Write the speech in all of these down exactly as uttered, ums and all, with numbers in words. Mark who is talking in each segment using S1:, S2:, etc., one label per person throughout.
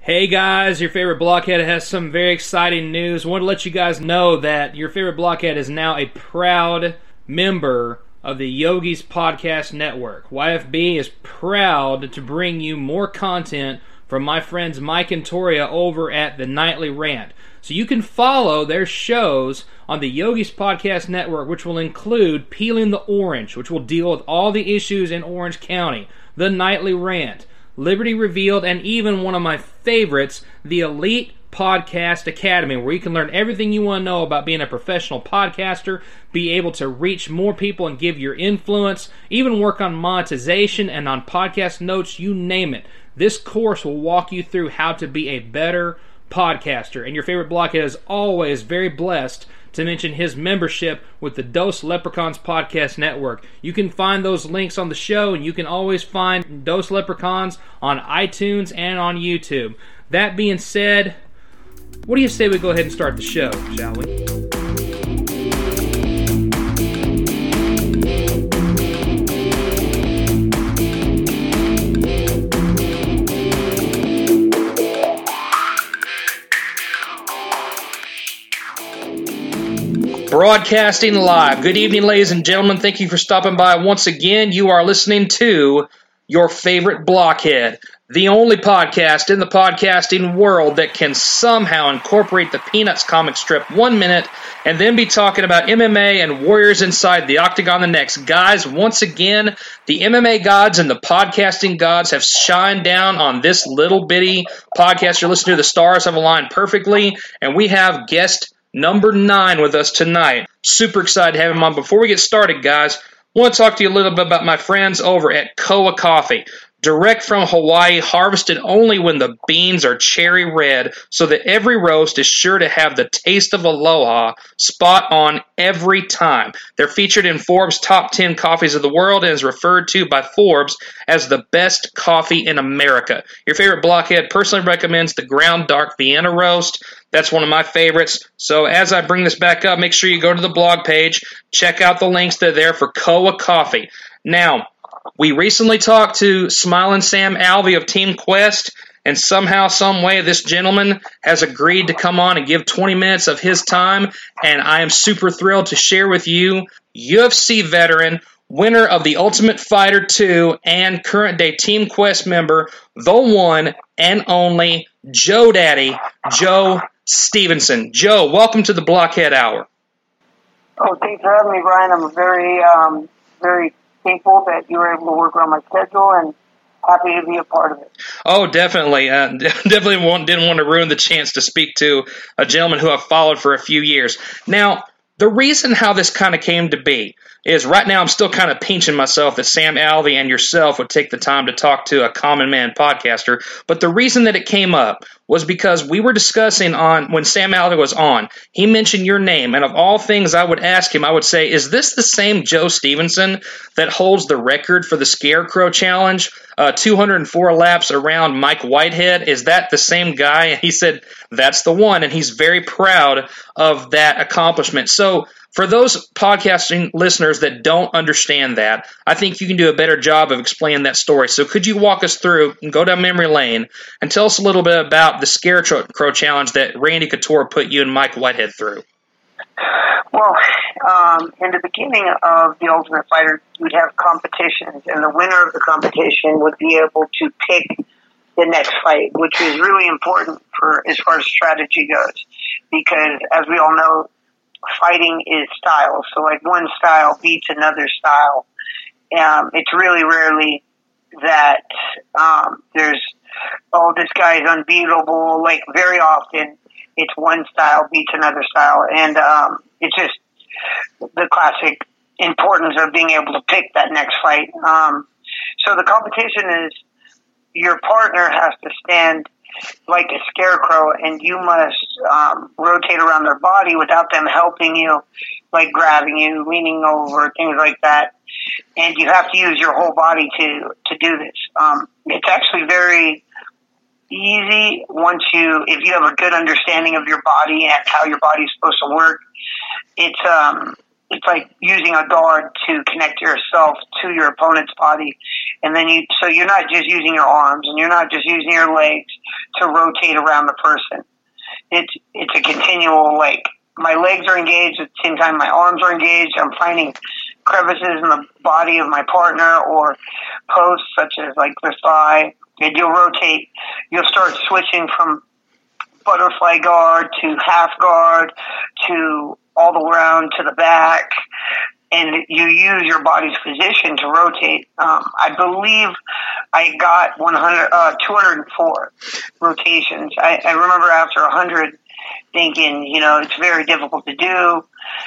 S1: Hey guys, your favorite blockhead has some very exciting news. I want to let you guys know that your favorite blockhead is now a proud member of the Yogis Podcast Network. Y F B is proud to bring you more content from my friends Mike and Toria over at the Nightly Rant. So you can follow their shows on the Yogis Podcast Network, which will include Peeling the Orange, which will deal with all the issues in Orange County, the Nightly Rant, Liberty Revealed, and even one of my favorites, the Elite Podcast Academy, where you can learn everything you want to know about being a professional podcaster, be able to reach more people and give your influence, even work on monetization and on podcast notes, you name it. This course will walk you through how to be a better podcaster. And your favorite blockhead is always very blessed to mention his membership with the Dose Leprechauns Podcast Network. You can find those links on the show, and you can always find Dose Leprechauns on iTunes and on YouTube. That being said, what do you say we go ahead and start the show, shall we? Broadcasting live. Good evening, ladies and gentlemen. Thank you for stopping by once again. You are listening to your favorite blockhead, the only podcast in the podcasting world that can somehow incorporate the Peanuts comic strip one minute and then be talking about M M A and warriors inside the octagon the next. Guys, once again, the M M A gods and the podcasting gods have shined down on this little bitty podcast you're listening to. The stars have aligned perfectly, and we have guest number nine with us tonight. Super excited to have him on. Before we get started, guys, I want to talk to you a little bit about my friends over at Koa Coffee. Direct from Hawaii, harvested only when the beans are cherry red, so that every roast is sure to have the taste of aloha spot on every time. They're featured in Forbes' top ten coffees of the world and is referred to by Forbes as the best coffee in America. Your favorite blockhead personally recommends the Ground Dark Vienna Roast. That's one of my favorites. So as I bring this back up, make sure you go to the blog page, check out the links that are there for Koa Coffee. Now, we recently talked to Smiling Sam Alvey of Team Quest, and somehow, some way, this gentleman has agreed to come on and give twenty minutes of his time, and I am super thrilled to share with you U F C veteran, winner of the Ultimate Fighter two, and current-day Team Quest member, the one and only Joe Daddy, Joe Stevenson. Joe, welcome to the Blockhead Hour.
S2: Oh, thanks for having me, Brian. I'm very, um, very thankful that you were able to work around my schedule and happy to be a part of it.
S1: Oh, definitely. Uh, definitely want, didn't want to ruin the chance to speak to a gentleman who I've followed for a few years. Now, the reason how this kind of came to be is right now I'm still kind of pinching myself that Sam Alvey and yourself would take the time to talk to a common man podcaster. But the reason that it came up was because we were discussing on, when Sam Alvey was on, he mentioned your name. And of all things I would ask him, I would say, is this the same Joe Stevenson that holds the record for the Scarecrow Challenge? Uh, two hundred four laps around Mike Whitehead. Is that the same guy? And he said, that's the one. And he's very proud of that accomplishment. So for those podcasting listeners that don't understand that, I think you can do a better job of explaining that story. So could you walk us through and go down memory lane and tell us a little bit about the Scarecrow Challenge that Randy Couture put you and Mike Whitehead through?
S2: Well, um, in the beginning of the Ultimate Fighter, we'd have competitions, and the winner of the competition would be able to pick the next fight, which is really important for as far as strategy goes, because as we all know, fighting is style. So like one style beats another style. Um, it's really rarely that um, there's, oh, this guy is unbeatable. Like very often it's one style beats another style. And um, it's just the classic importance of being able to pick that next fight. Um, so the competition is your partner has to stand like a scarecrow, and you must um, rotate around their body without them helping you, like grabbing you, leaning over, things like that. And you have to use your whole body to to do this. Um, it's actually very easy once you, if you have a good understanding of your body and how your body's supposed to work. It's um, it's like using a guard to connect yourself to your opponent's body. And then you, so you're not just using your arms and you're not just using your legs to rotate around the person. It's, it's a continual, like, my legs are engaged at the same time my arms are engaged. I'm finding crevices in the body of my partner or posts such as like the thigh. And you'll rotate, you'll start switching from butterfly guard to half guard to all the way around to the back, and you use your body's position to rotate. Um, I believe I got one hundred, uh, two hundred four rotations. I, I remember after one hundred thinking, you know, it's very difficult to do,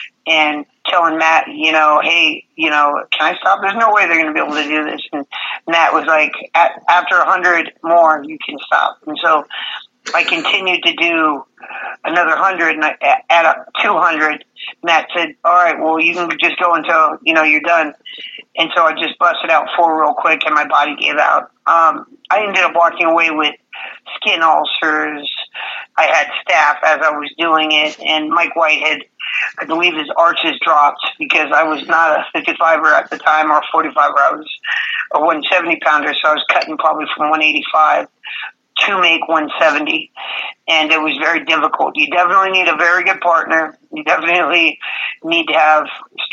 S2: and telling Matt, you know, hey, you know, can I stop? There's no way they're going to be able to do this. And Matt was like, at, after one hundred more, you can stop. And so I continued to do another one hundred, and I, at two hundred, Matt said, all right, well, you can just go until, you know, you're done. And so I just busted out four real quick, and my body gave out. Um, I ended up walking away with skin ulcers. I had staph as I was doing it, and Mike Whitehead, I believe his arches dropped because I was not a fifty-fiver at the time or a forty-fiver. I was a one seventy pounder, so I was cutting probably from one eighty-five to make one seventy, and it was very difficult. You definitely need a very good partner. You definitely need to have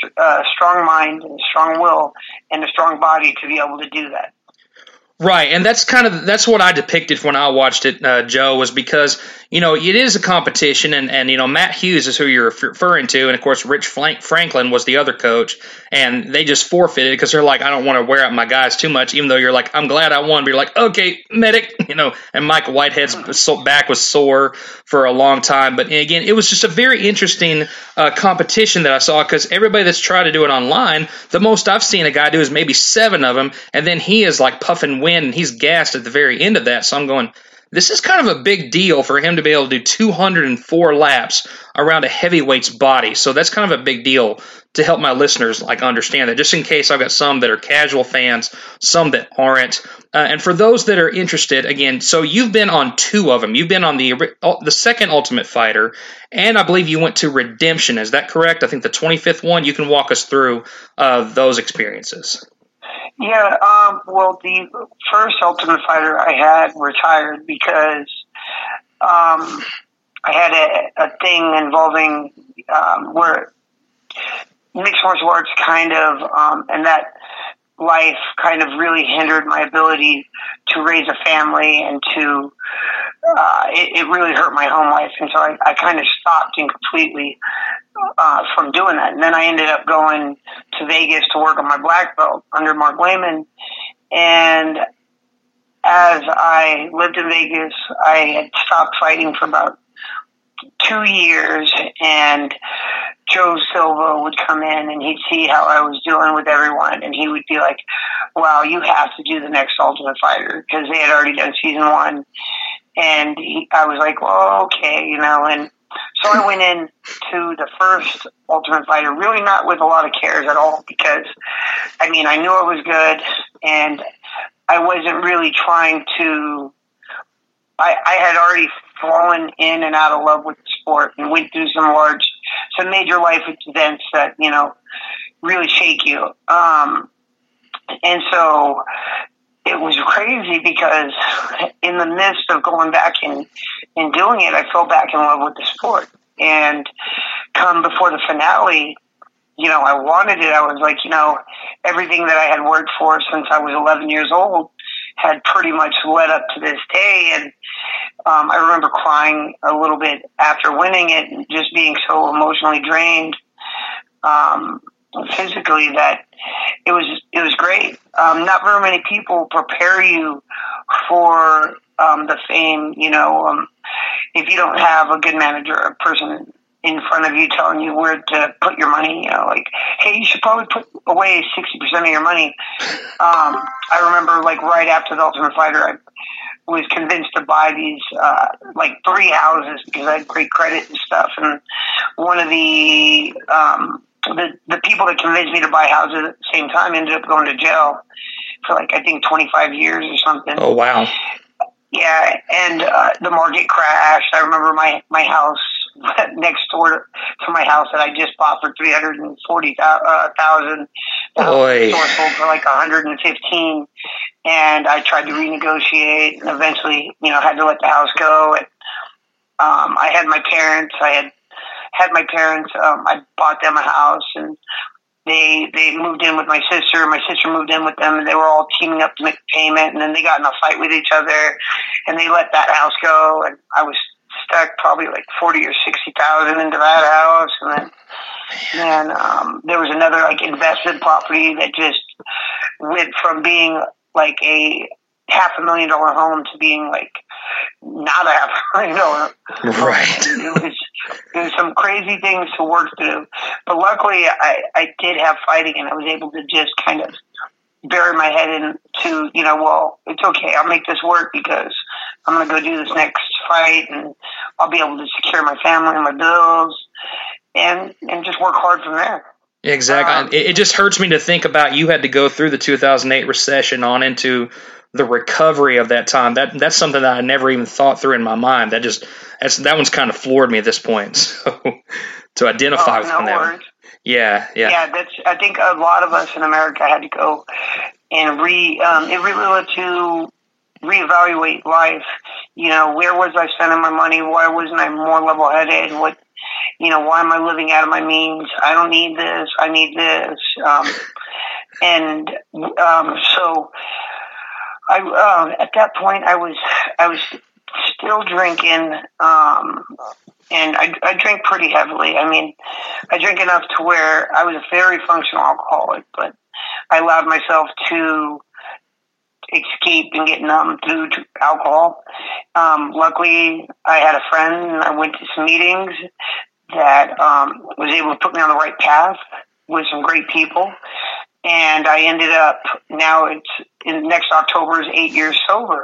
S2: a strong mind and a strong will and a strong body to be able to do that.
S1: Right, and that's kind of that's what I depicted when I watched it, uh, Joe, was because, you know, it is a competition, and, and you know, Matt Hughes is who you're referring to, and of course Rich Franklin was the other coach, and they just forfeited because they're like, I don't want to wear out my guys too much, even though you're like, I'm glad I won, but you're like, okay, medic, you know, and Michael Whitehead's back was sore for a long time, but again, it was just a very interesting uh, competition that I saw, because everybody that's tried to do it online, the most I've seen a guy do is maybe seven of them, and then he is like puffing wind, and he's gassed at the very end of that. So I'm going, this is kind of a big deal for him to be able to do two hundred four laps around a heavyweight's body. So that's kind of a big deal to help my listeners like understand that, just in case I've got some that are casual fans, some that aren't. Uh, and for those that are interested, again, so you've been on two of them. You've been on the the second Ultimate Fighter, and I believe you went to Redemption. Is that correct? I think the twenty-fifth one. You can walk us through uh, those experiences.
S2: Yeah, um, well, the first Ultimate Fighter I had retired because um, I had a, a thing involving um, where mixed martial arts kind of, um, and that life kind of really hindered my ability to raise a family and to, uh, it, it really hurt my home life. And so I, I kind of stopped and completely uh, from doing that. And then I ended up going to Vegas to work on my black belt under Mark Lehman. And as I lived in Vegas, I had stopped fighting for about two years, and Joe Silva would come in and he'd see how I was doing with everyone, and he would be like, wow, you have to do the next Ultimate Fighter, because they had already done season one. And he, I was like, well, okay, you know, and so I went in to the first Ultimate Fighter really not with a lot of cares at all, because, I mean, I knew I was good, and I wasn't really trying to, I, I had already fallen in and out of love with the sport and went through some large, some major life events that, you know, really shake you. Um, and so it was crazy because in the midst of going back and, and doing it, I fell back in love with the sport. And come before the finale, you know, I wanted it. I was like, you know, everything that I had worked for since I was eleven years old had pretty much led up to this day. And um, I remember crying a little bit after winning it and just being so emotionally drained um, physically that it was it was great. Um, not very many people prepare you for um, the fame. You know, um, if you don't have a good manager, a person in front of you telling you where to put your money, you know, like, hey, you should probably put away sixty percent of your money. Um, I remember, like, right after the Ultimate Fighter, I was convinced to buy these, uh, like, three houses because I had great credit and stuff. And one of the, um, the, the people that convinced me to buy houses at the same time ended up going to jail for, like, I think twenty-five years or something.
S1: Oh, wow.
S2: Yeah, and uh, the market crashed. I remember my, my house next door to my house that I just bought for three hundred and forty thousand. The store sold for like one hundred and fifteen, and I tried to renegotiate, and eventually, you know, had to let the house go. And um, I had my parents. I had had my parents. Um, I bought them a house, and they they moved in with my sister. My sister moved in with them, and they were all teaming up to make a payment. And then they got in a fight with each other, and they let that house go. And I was stuck probably like forty or sixty thousand into that house, and then and um, there was another like investment property that just went from being like a half a million dollar home to being like not a half a million dollar home.
S1: Right.
S2: It was there was some crazy things to work through, but luckily I I did have fighting, and I was able to just kind of bury my head into, you know, well, it's okay, I'll make this work because I'm going to go do this next fight, and I'll be able to secure my family and my bills, and and just work hard from there.
S1: Exactly. Um, it, it just hurts me to think about you had to go through the two thousand eight recession on into the recovery of that time. That that's something that I never even thought through in my mind. That just that's that one's kind of floored me at this point. So to identify
S2: oh,
S1: with
S2: no
S1: on that
S2: worries.
S1: one. Yeah, yeah.
S2: Yeah, that's I think a lot of us in America had to go and re um it really led to reevaluate life. You know, where was I spending my money? Why wasn't I more level headed? What you know, why am I living out of my means? I don't need this, I need this. Um and um so I um at that point I was I was still drinking, um and I, I drank pretty heavily. I mean, I drank enough to where I was a very functional alcoholic, but I allowed myself to escape and get numb through alcohol. Um, luckily, I had a friend, and I went to some meetings that um, was able to put me on the right path with some great people. And I ended up, now it's in next October is eight years sober.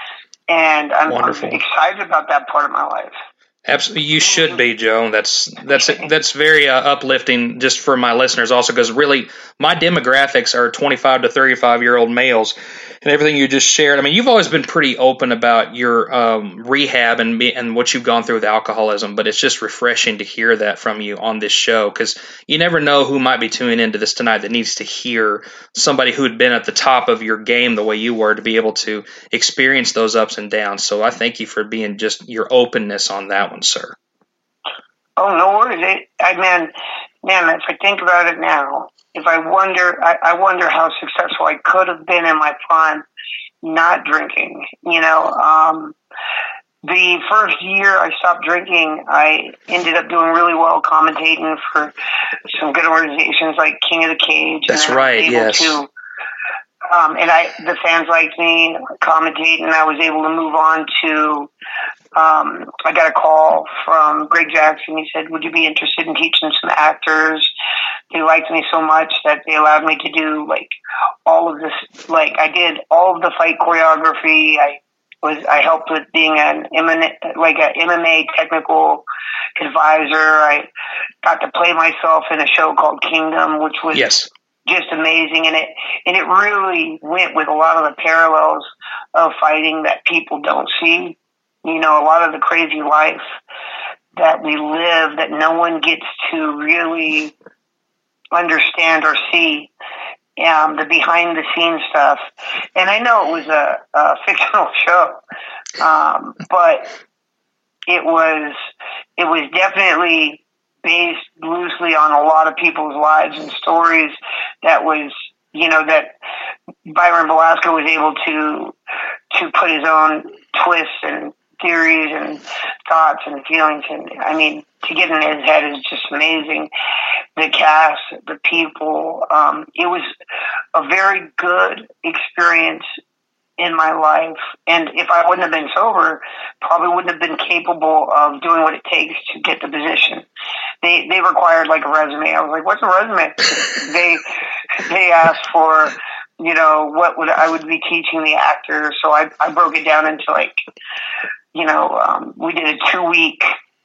S2: And I'm, I'm excited about that part of my life.
S1: Absolutely, you should be, Joe. That's that's that's very uh, uplifting, just for my listeners, also because really my demographics are twenty-five to thirty-five year old males, and everything you just shared. I mean, you've always been pretty open about your um, rehab and and what you've gone through with alcoholism, but it's just refreshing to hear that from you on this show, because you never know who might be tuning into this tonight that needs to hear somebody who had been at the top of your game the way you were to be able to experience those ups and downs. So I thank you for being just your openness on that one, sir.
S2: Oh, no worries. It, I man, man, if I think about it now, if I wonder, I, I wonder how successful I could have been in my prime not drinking. You know, um, the first year I stopped drinking, I ended up doing really well commentating for some good organizations like King of the Cage.
S1: That's and right, yes.
S2: To, um, and I, the fans liked me commentating, and I was able to move on to Um, I got a call from Greg Jackson. He said, would you be interested in teaching some actors? They liked me so much that they allowed me to do like all of this. Like I did all of the fight choreography. I was, I helped with being an M M A, like an M M A technical advisor. I got to play myself in a show called Kingdom, which was
S1: yes.
S2: just amazing. And it, and it really went with a lot of the parallels of fighting that people don't see. You know, a lot of the crazy life that we live that no one gets to really understand or see, um, the behind the scenes stuff. And I know it was a, a fictional show, um, but it was, it was definitely based loosely on a lot of people's lives and stories that was, you know, that Byron Velasco was able to, to put his own twists and theories and thoughts and feelings, and I mean, to get in his head is just amazing. The cast, the people, um, it was a very good experience in my life, and if I wouldn't have been sober, probably wouldn't have been capable of doing what it takes to get the position. They they required like a resume. I was like, what's a resume? they they asked for, you know, what would I would be teaching the actors, so I I broke it down into like, you know, um, we did a two-week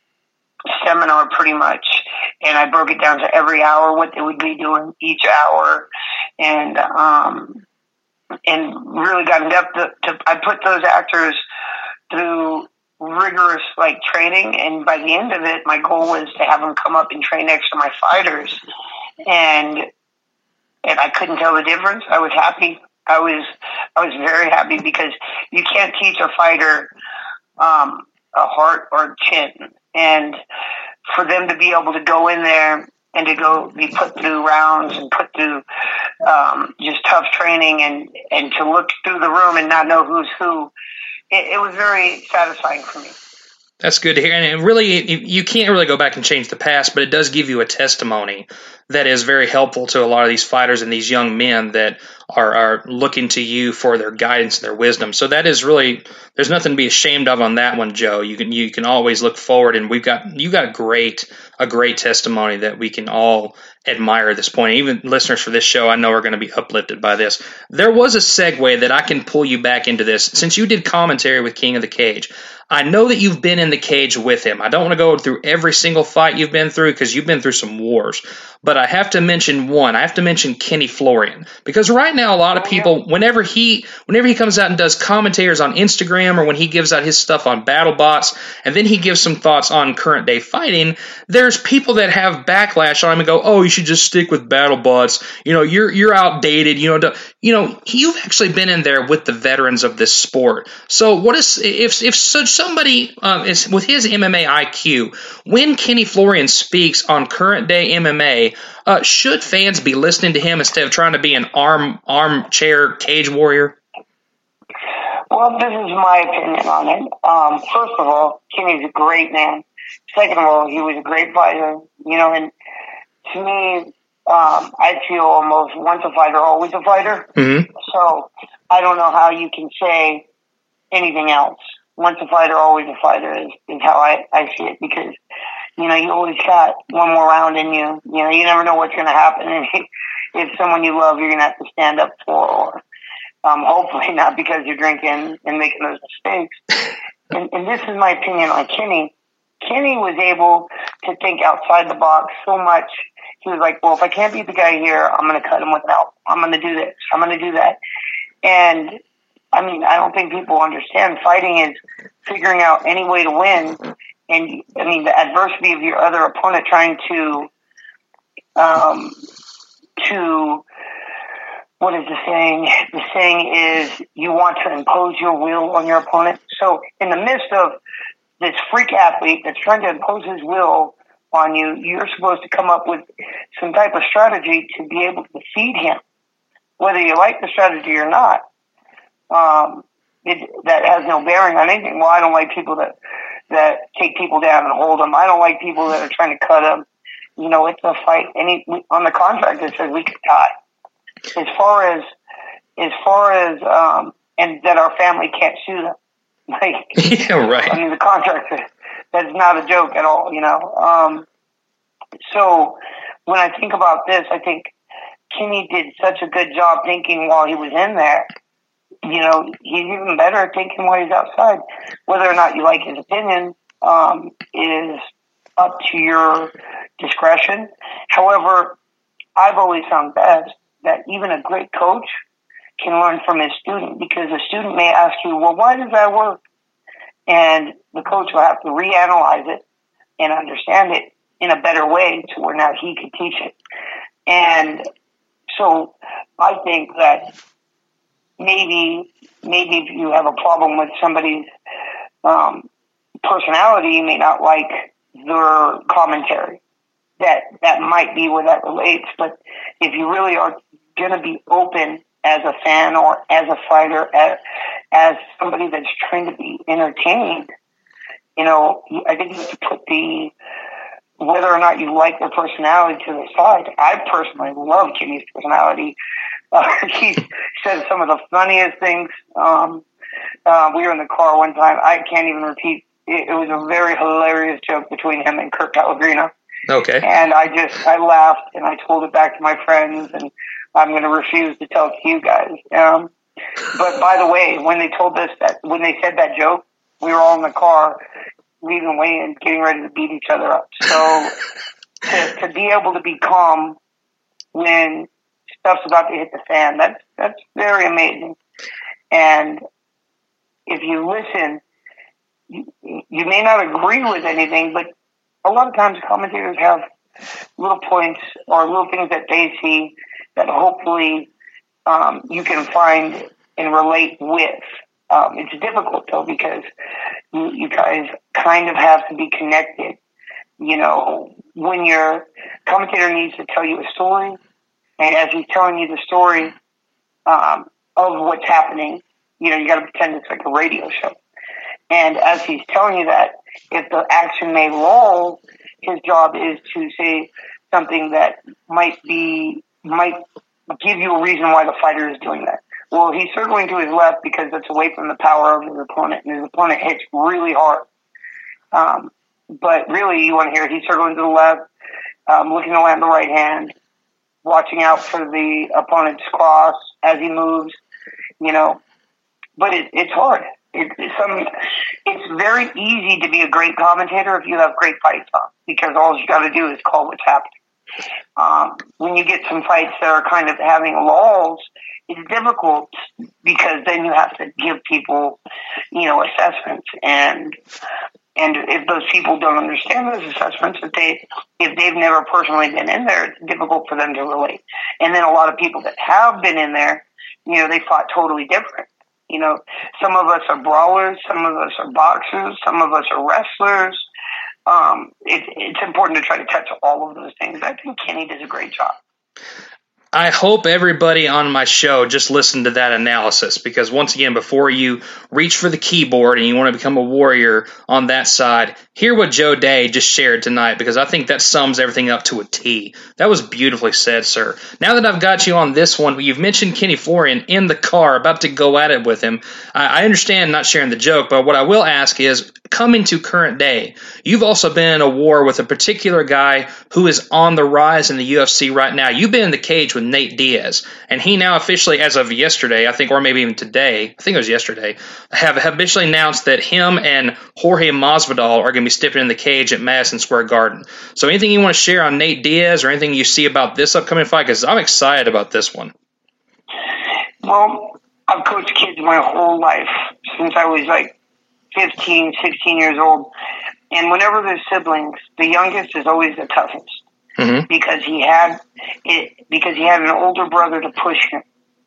S2: seminar pretty much, and I broke it down to every hour, what they would be doing each hour, and um, and really got in depth. To, to, I put those actors through re- rigorous like training, and by the end of it, my goal was to have him come up and train next to my fighters, and and I couldn't tell the difference. I was happy. I was I was very happy because you can't teach a fighter um, a heart or chin, and for them to be able to go in there and to go be put through rounds and put through um, just tough training, and, and to look through the room and not know who's who, it, it was very satisfying for me.
S1: That's good to hear. And it really, you can't really go back and change the past, but it does give you a testimony that is very helpful to a lot of these fighters and these young men that are, are looking to you for their guidance and their wisdom. So that is really, there's nothing to be ashamed of on that one, Joe. You can you can always look forward, and we've got you got a great a great testimony that we can all admire at this point. Even listeners for this show, I know, are going to be uplifted by this. There was a segue that I can pull you back into this. Since you did commentary with King of the Cage, I know that you've been in the cage with him. I don't want to go through every single fight you've been through because you've been through some wars, but I have to mention one. I have to mention Kenny Florian, because right now a lot of people, whenever he whenever he comes out and does commentaries on Instagram, or when he gives out his stuff on BattleBots, and then he gives some thoughts on current day fighting, there's people that have backlash on him and go, "Oh, you should just stick with BattleBots. You know, you're you're outdated. You know, you know, you've actually been in there with the veterans of this sport. So, what is if if such somebody um, is with his M M A I Q, when Kenny Florian speaks on current day M M A, uh, should fans be listening to him instead of trying to be an arm armchair cage warrior?"
S2: Well, this is my opinion on it. Um, first of all, Kenny's a great man. Second of all, he was a great fighter. You know, and to me, um, I feel almost once a fighter, always a fighter.
S1: Mm-hmm.
S2: So I don't know how you can say anything else. Once a fighter, always a fighter is, is how I, I see it, because, you know, you always got one more round in you. You know, you never know what's going to happen. And if someone you love, you're going to have to stand up for, or um, hopefully not because you're drinking and making those mistakes. And, and this is my opinion on Kenny. Kenny was able to think outside the box so much. He was like, well, if I can't beat the guy here, I'm going to cut him with an elbow. I'm going to do this. I'm going to do that. And I mean, I don't think people understand fighting is figuring out any way to win. And I mean, the adversity of your other opponent trying to, um, to, what is the saying? The saying is you want to impose your will on your opponent. So in the midst of this freak athlete that's trying to impose his will on you, you're supposed to come up with some type of strategy to be able to defeat him, whether you like the strategy or not. Um, it, that has no bearing on anything. Well, I don't like people that, that take people down and hold them. I don't like people that are trying to cut them. You know, it's a fight. Any, on the contract, it says we could die. As far as, as far as, um, and that our family can't sue them. Like,
S1: yeah, right.
S2: I mean, the contract, that's not a joke at all, you know. Um, so when I think about this, I think Kenny did such a good job thinking while he was in there. You know, he's even better at thinking while he's outside. Whether or not you like his opinion um, is up to your discretion. However, I've always found best that even a great coach can learn from his student, because the student may ask you, well, why does that work? And the coach will have to reanalyze it and understand it in a better way to where now he can teach it. And so I think that maybe, maybe if you have a problem with somebody's um, personality, you may not like their commentary. That, that might be where that relates. But if you really are going to be open as a fan or as a fighter, as, as somebody that's trying to be entertained, you know, I think you have to put the, whether or not you like their personality to the side. I personally love Kenny's personality. Uh, he said some of the funniest things. Um, uh, we were in the car one time. I can't even repeat. It, it was a very hilarious joke between him and Kurt Pellegrino.
S1: Okay.
S2: And I just, I laughed and I told it back to my friends, and I'm going to refuse to tell it to you guys. Um, but by the way, when they told us that, when they said that joke, we were all in the car leaving away and getting ready to beat each other up. So to, to be able to be calm when stuff's about to hit the fan, that's, that's very amazing. And if you listen, you may not agree with anything, but a lot of times commentators have little points or little things that they see that hopefully um, you can find and relate with. Um, it's difficult, though, because you, you guys kind of have to be connected. You know, when your commentator needs to tell you a story, and as he's telling you the story um, of what's happening, you know, you got to pretend it's like a radio show. And as he's telling you that, if the action may lull, his job is to say something that might be, might give you a reason why the fighter is doing that. Well, he's circling to his left because that's away from the power of his opponent, and his opponent hits really hard. Um, but really, you want to hear he's circling to the left, um, looking to land the right hand, watching out for the opponent's cross as he moves, you know. But it, it's hard. It, it's, some, it's very easy to be a great commentator if you have great fights on, because all you got to do is call what's happening. Um, when you get some fights that are kind of having lulls, it's difficult because then you have to give people, you know, assessments, and and if those people don't understand those assessments, if they if they've never personally been in there, it's difficult for them to relate. And then a lot of people that have been in there, you know, they fought totally different. You know, some of us are brawlers, some of us are boxers, some of us are wrestlers. Um, it, it's important to try to touch all of those things. I think Kenny does a great job.
S1: I hope everybody on my show just listened to that analysis, because once again, before you reach for the keyboard and you want to become a warrior on that side, hear what Joe Day just shared tonight, because I think that sums everything up to a T. That was beautifully said, sir. Now that I've got you on this one, you've mentioned Kenny Florian in the car, about to go at it with him. I understand not sharing the joke, but what I will ask is, coming to current day, you've also been in a war with a particular guy who is on the rise in the U F C right now. You've been in the cage with Nate Diaz, and he now officially, as of yesterday, I think, or maybe even today, I think it was yesterday, have, have officially announced that him and Jorge Masvidal are going to be stepping in the cage at Madison Square Garden. So anything you want to share on Nate Diaz or anything you see about this upcoming fight? Because I'm excited about this one.
S2: Well, I've coached kids my whole life, since I was like fifteen, sixteen years old. And whenever there's siblings, the youngest is always the toughest. Mm-hmm. Because he had it, because he had an older brother to push him.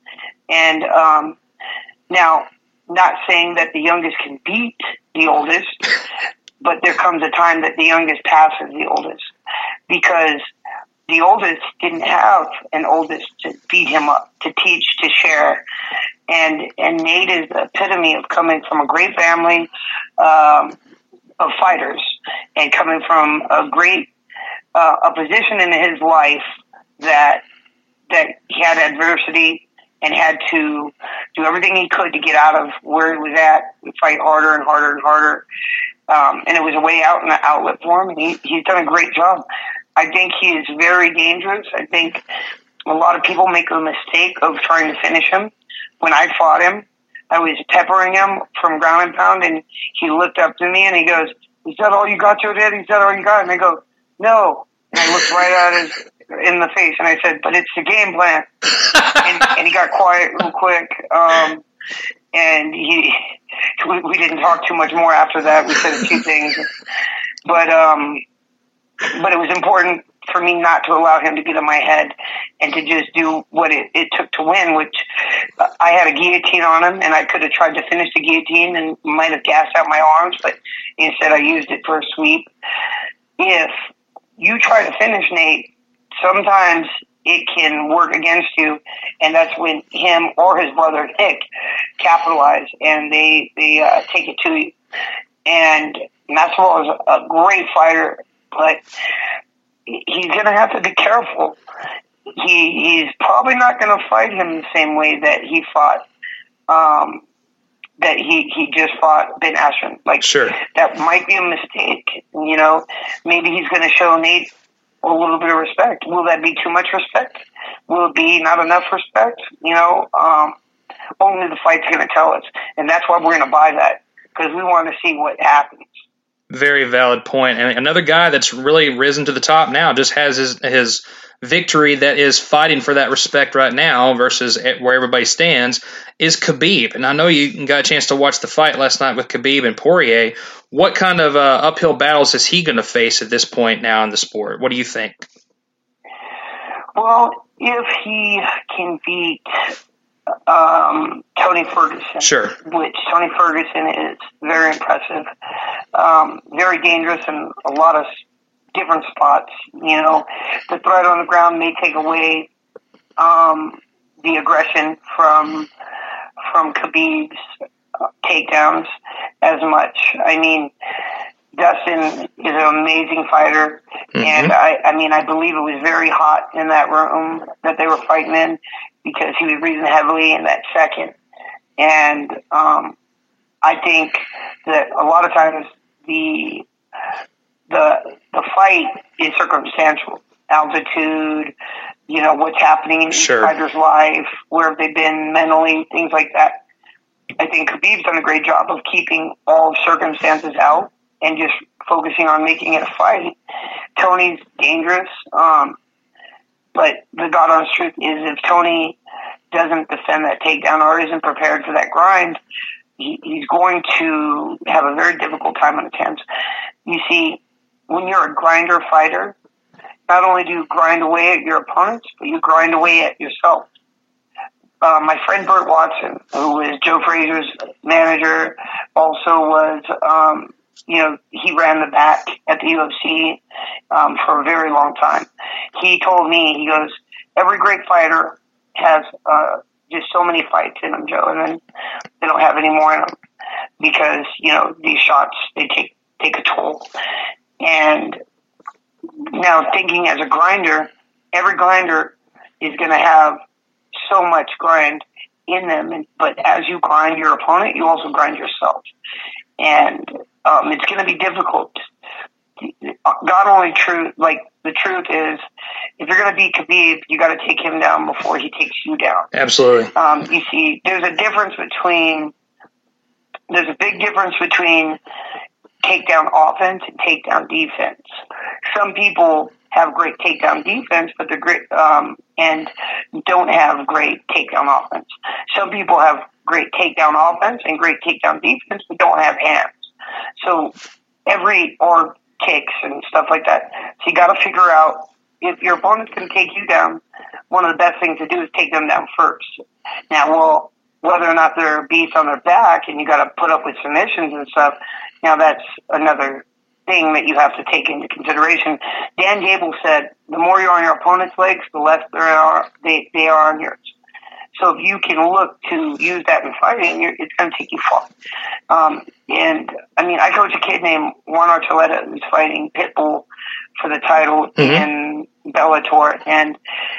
S2: And um, now, not saying that the youngest can beat the oldest, but there comes a time that the youngest passes the oldest, because the oldest didn't have an oldest to beat him up, to teach, to share. And and Nate is the epitome of coming from a great family um, of fighters, and coming from a great Uh, a position in his life that that he had adversity and had to do everything he could to get out of where he was at, and fight harder and harder and harder. Um, and it was a way out and an outlet for him, and he, he's done a great job. I think he is very dangerous. I think a lot of people make the mistake of trying to finish him. When I fought him, I was peppering him from ground and pound, and he looked up to me and he goes, "Is that all you got, Joe Dad? Is that all you got?" And I go, "No." And I looked right at his in the face, and I said, "But it's the game plan." and, and he got quiet real quick. Um, and he, we, we didn't talk too much more after that. We said a few things, but um, but it was important for me not to allow him to get in my head, and to just do what it, it took to win. Which uh, I had a guillotine on him, and I could have tried to finish the guillotine and might have gassed out my arms, but instead I used it for a sweep. If you try to finish Nate, sometimes it can work against you, and that's when him or his brother Nick capitalize, and they they uh, take it to you. And Masvidal is a great fighter, but he's going to have to be careful. He he's probably not going to fight him the same way that he fought. Um, that he, he just fought Ben Askren. Like,
S1: sure.
S2: That might be a mistake. You know, maybe he's going to show Nate a little bit of respect. Will that be too much respect? Will it be not enough respect? You know, um, only the fight's going to tell us. And that's why we're going to buy that, because we want to see what happens.
S1: Very valid point. And another guy that's really risen to the top now just has his his victory that is fighting for that respect right now versus where everybody stands is Khabib. And I know you got a chance to watch the fight last night with Khabib and Poirier. What kind of uh, uphill battles is he going to face at this point now in the sport? What do you think?
S2: Well, if he can beat um, Tony Ferguson,
S1: sure,
S2: which Tony Ferguson is very impressive, um, very dangerous in a lot of different spots. You know, the threat on the ground may take away um, the aggression from from Khabib's uh, takedowns as much. I mean, Dustin is an amazing fighter, mm-hmm. and I, I mean, I believe it was very hot in that room that they were fighting in because he was breathing heavily in that second. And um, I think that a lot of times the the the fight is circumstantial, altitude, you know, what's happening in
S1: sure.
S2: each fighter's life, where have they been mentally, things like that. I think Khabib's done a great job of keeping all circumstances out and just focusing on making it a fight. Tony's dangerous, um, but the God honest truth is if Tony doesn't defend that takedown or isn't prepared for that grind, he, he's going to have a very difficult time on his hands. You see, when you're a grinder fighter, not only do you grind away at your opponents, but you grind away at yourself. Uh, my friend Burt Watson, who was Joe Frazier's manager, also was, um, you know, he ran the back at the U F C um, for a very long time. He told me, he goes, every great fighter has uh, just so many fights in them, Joe, and then they don't have any more in them because, you know, these shots, they take, take a toll. And now thinking as a grinder, every grinder is going to have so much grind in them, and, but as you grind your opponent, you also grind yourself. And um, it's going to be difficult. God only truth, like the truth is, if you're going to beat Khabib, you got to take him down before he takes you down.
S1: Absolutely.
S2: Um, you see, there's a difference between, there's a big difference between takedown offense and takedown defense. Some people have great takedown defense, but they're great, um, and don't have great takedown offense. Some people have great takedown offense and great takedown defense, but don't have hands. So every, or kicks and stuff like that. So you got to figure out if your opponent's going to take you down, one of the best things to do is take them down first. Now, well, whether or not they're beasts on their back and you got to put up with submissions and stuff, now that's another thing that you have to take into consideration. Dan Gable said, the more you're on your opponent's legs, the less they are, they, they are on yours. So if you can look to use that in fighting, you're, it's going to take you far. Um, and, I mean, I coach a kid named Juan Archuleta who's fighting Pitbull for the title mm-hmm. in Bellator, and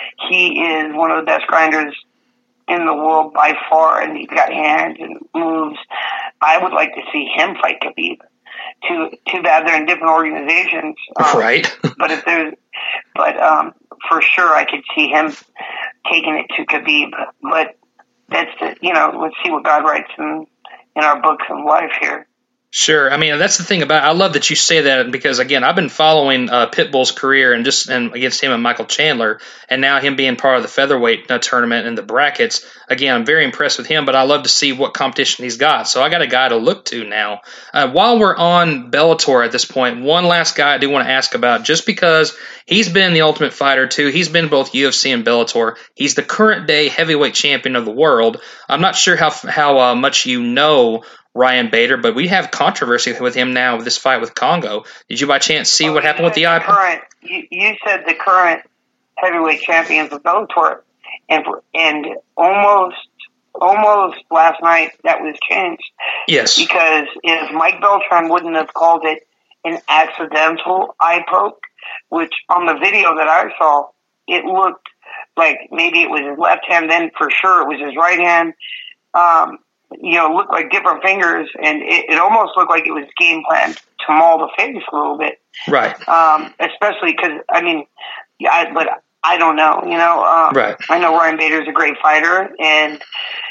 S2: he is one of the best grinders in the world by far, and he's got hands and moves. I would like to see him fight Khabib. Too, too bad they're in different organizations.
S1: Um, right.
S2: but if there's, but um, for sure I could see him taking it to Khabib. But that's the, you know, let's see what God writes in in our books of life here.
S1: Sure. I mean, that's the thing about, I love that you say that because, again, I've been following uh, Pitbull's career and just and against him and Michael Chandler, and now him being part of the featherweight uh, tournament and the brackets. Again, I'm very impressed with him, but I love to see what competition he's got. So I got a guy to look to now. Uh, while we're on Bellator at this point, one last guy I do want to ask about, just because he's been the Ultimate Fighter too. He's been both U F C and Bellator. He's the current day heavyweight champion of the world. I'm not sure how how uh, much you know Ryan Bader, but we have controversy with him now with this fight with Congo. Did you by chance see oh, what happened with the I P A?
S2: Current, you, you said the current heavyweight champions of Bellator, and and almost almost last night that was changed.
S1: Yes,
S2: because if Mike Beltran wouldn't have called it an accidental eye poke, which on the video that I saw, it looked like maybe it was his left hand, then for sure it was his right hand. Um, you know, looked like different fingers, and it, it almost looked like it was game planned to maul the face a little bit.
S1: Right.
S2: Um, especially because, I mean, yeah, I, but I don't know, you know. Um,
S1: right.
S2: I know Ryan Bader's a great fighter, and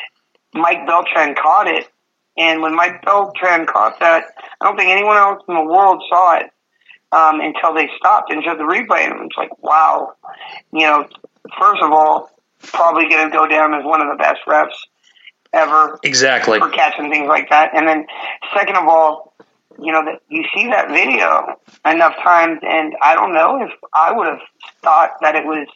S2: Mike Beltran caught it. And when Mike Beltran caught that, I don't think anyone else in the world saw it. um, until they stopped and showed the replay. And it's like, wow, you know, first of all, probably going to go down as one of the best refs ever.
S1: Exactly.
S2: For catching things like that. And then second of all, you know, that you see that video enough times, and I don't know if I would have thought that it was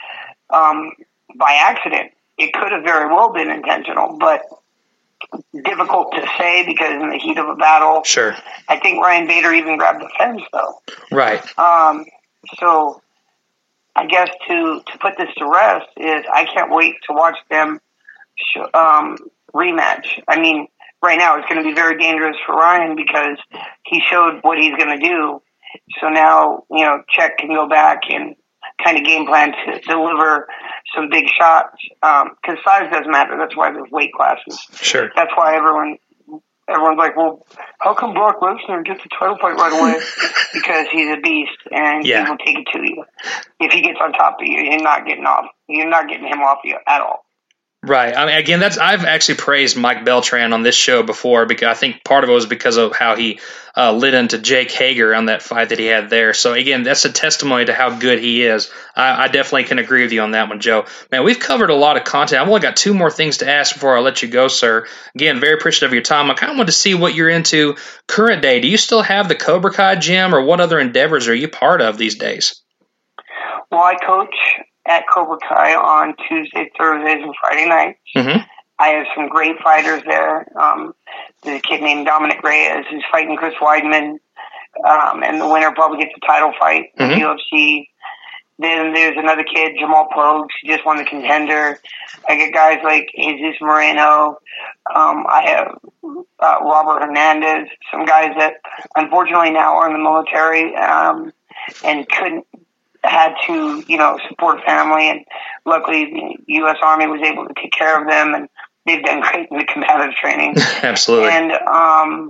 S2: um, by accident. It could have very well been intentional, but difficult to say because in the heat of a battle.
S1: Sure.
S2: I think Ryan Bader even grabbed the fence, though.
S1: Right.
S2: Um, so I guess to, to put this to rest is I can't wait to watch them sh- um, rematch. I mean, right now it's going to be very dangerous for Ryan because he showed what he's going to do. So now, you know, Czech can go back and kind of game plan to deliver some big shots. Um, cause size doesn't matter. That's why there's weight classes.
S1: Sure.
S2: That's why everyone, everyone's like, well, how come Brock Lesnar gets a title fight right away? Because he's a beast and
S1: yeah.
S2: he will take it to you. If he gets on top of you, you're not getting off. You're not getting him off you at all.
S1: Right. I mean, again, that's I've actually praised Mike Beltran on this show before because I think part of it was because of how he uh, lit into Jake Hager on that fight that he had there. So again, that's a testimony to how good he is. I, I definitely can agree with you on that one, Joe. Man, we've covered a lot of content. I've only got two more things to ask before I let you go, sir. Again, very appreciative of your time. I kind of want to see what you're into current day. Do you still have the Cobra Kai gym, or what other endeavors are you part of these days?
S2: Well, I coach at Cobra Kai on Tuesday, Thursdays, and Friday nights.
S1: Mm-hmm.
S2: I have some great fighters there. Um, there's a kid named Dominic Reyes who's fighting Chris Weidman, um, and the winner probably gets a title fight in
S1: mm-hmm.
S2: the U F C. Then there's another kid, Jamal Pogues, who just won the contender. I get guys like Jesus Moreno. Um, I have uh, Robert Hernandez, some guys that unfortunately now are in the military um, and couldn't had to, you know, support family, and luckily the U S Army was able to take care of them, and they've done great in the combative training.
S1: Absolutely.
S2: And um,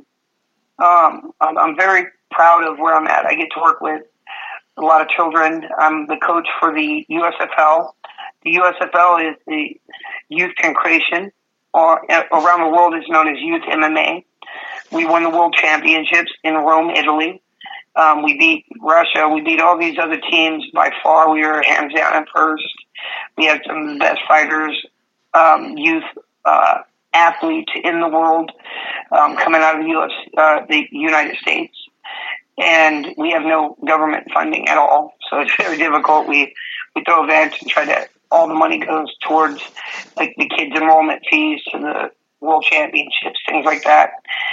S2: um, I'm, I'm very proud of where I'm at. I get to work with a lot of children. I'm the coach for the U S F L. The U S F L is the Youth Concretion, or around the world is known as Youth M M A. We won the World Championships in Rome, Italy. Um, we beat Russia. We beat all these other teams by far. We were hands down at first. We had some of the best fighters, um, youth uh, athletes in the world um, coming out of the U S, uh, the United States, and we have no government funding at all. So it's very difficult. We we throw events and try to. All the money goes towards like the kids' enrollment fees to the World Championships, things like that.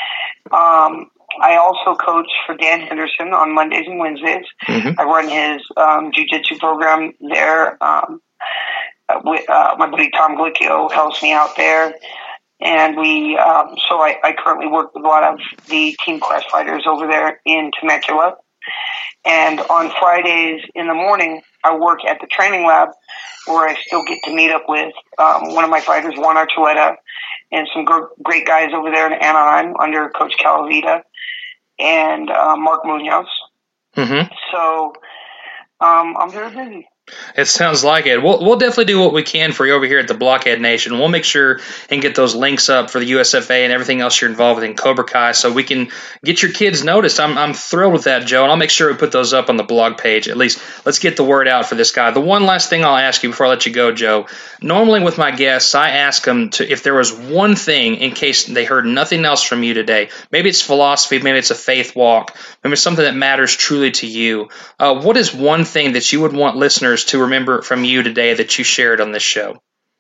S2: Um, I also coach for Dan Henderson on Mondays and Wednesdays.
S1: Mm-hmm.
S2: I run his um, jiu-jitsu program there. Um, with, uh, my buddy Tom Glicchio helps me out there. And we, um, so I, I currently work with a lot of the Team Quest fighters over there in Temecula. And on Fridays in the morning, I work at the training lab where I still get to meet up with um, one of my fighters, Juan Archuleta, and some gr- great guys over there in Anaheim under Coach Calavita and uh, Mark Munoz.
S1: Mm-hmm.
S2: So um, I'm very busy.
S1: It sounds like it. We'll, we'll definitely do what we can for you over here at the Blockhead Nation. We'll make sure and get those links up for the U S F A and everything else you're involved with in Cobra Kai so we can get your kids noticed. I'm I'm thrilled with that, Joe, and I'll make sure we put those up on the blog page. At least let's get the word out for this guy. The one last thing I'll ask you before I let you go, Joe, normally with my guests, I ask them to if there was one thing in case they heard nothing else from you today. Maybe it's philosophy, maybe it's a faith walk, maybe it's something that matters truly to you. Uh, what is one thing that you would want listeners to remember from you today that you shared on this show?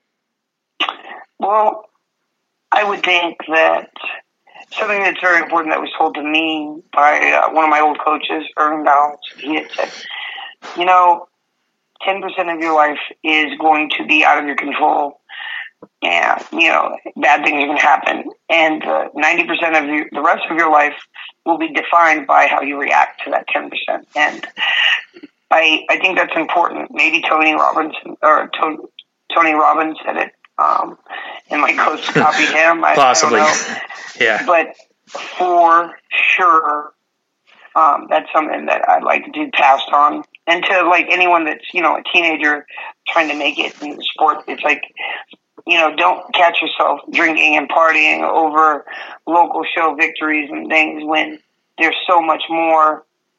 S2: Well, I would think that something that's very important that was told to me by uh, one of my old coaches, Irvin Downs, he had said, you know, ten percent of your life is going to be out of your control. And, you know, bad things can happen. And uh, ninety percent of your, the rest of your life will be defined by how you react to that ten percent. And I, I think that's important. Maybe Tony Robbins or Tony, Tony Robbins said it, um, and my coach copied him. I,
S1: Possibly,
S2: I don't know.
S1: Yeah.
S2: But for sure, um, that's something that I'd like to do passed on. And to like anyone that's you know a teenager trying to make it in the sport, it's like you know don't catch yourself drinking and partying over local show victories and things when there's so much more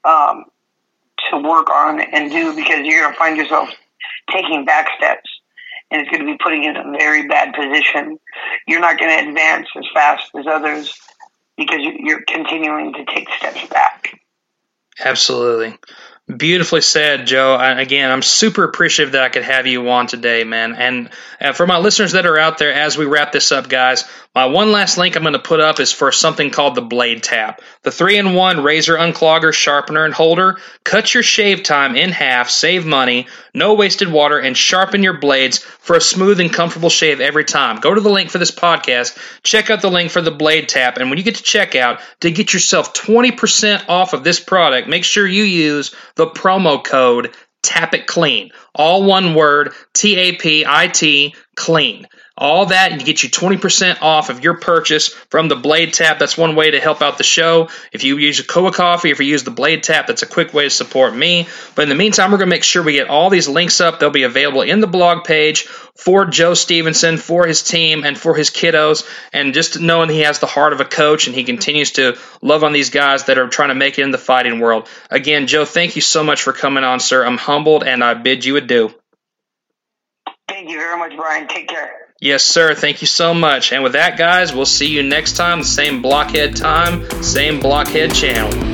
S2: um, to work on and do, because you're going to find yourself taking back steps, and it's going to be putting you in a very bad position. You're not going to advance as fast as others because you're continuing to take steps back.
S1: Absolutely. Beautifully said, Joe. And again, I'm super appreciative that I could have you on today, man. And uh, for my listeners that are out there, as we wrap this up, guys, my one last link I'm going to put up is for something called the Blade Tap. The three in one razor unclogger, sharpener, and holder. Cut your shave time in half, save money, no wasted water, and sharpen your blades for a smooth and comfortable shave every time. Go to the link for this podcast, check out the link for the Blade Tap, and when you get to checkout, to get yourself twenty percent off of this product, make sure you use the promo code TAPITCLEAN. All one word, T A P I T, clean. All that, and you get you twenty percent off of your purchase from the Blade Tap. That's one way to help out the show. If you use a Koa Coffee, if you use the Blade Tap, that's a quick way to support me. But in the meantime, we're going to make sure we get all these links up. They'll be available in the blog page for Joe Stevenson, for his team, and for his kiddos. And just knowing he has the heart of a coach and he continues to love on these guys that are trying to make it in the fighting world. Again, Joe, thank you so much for coming on, sir. I'm humbled, and I bid you adieu.
S2: Thank you very much, Brian. Take care.
S1: Yes, sir. Thank you so much. And with that, guys, we'll see you next time. Same Blockhead time, same Blockhead channel.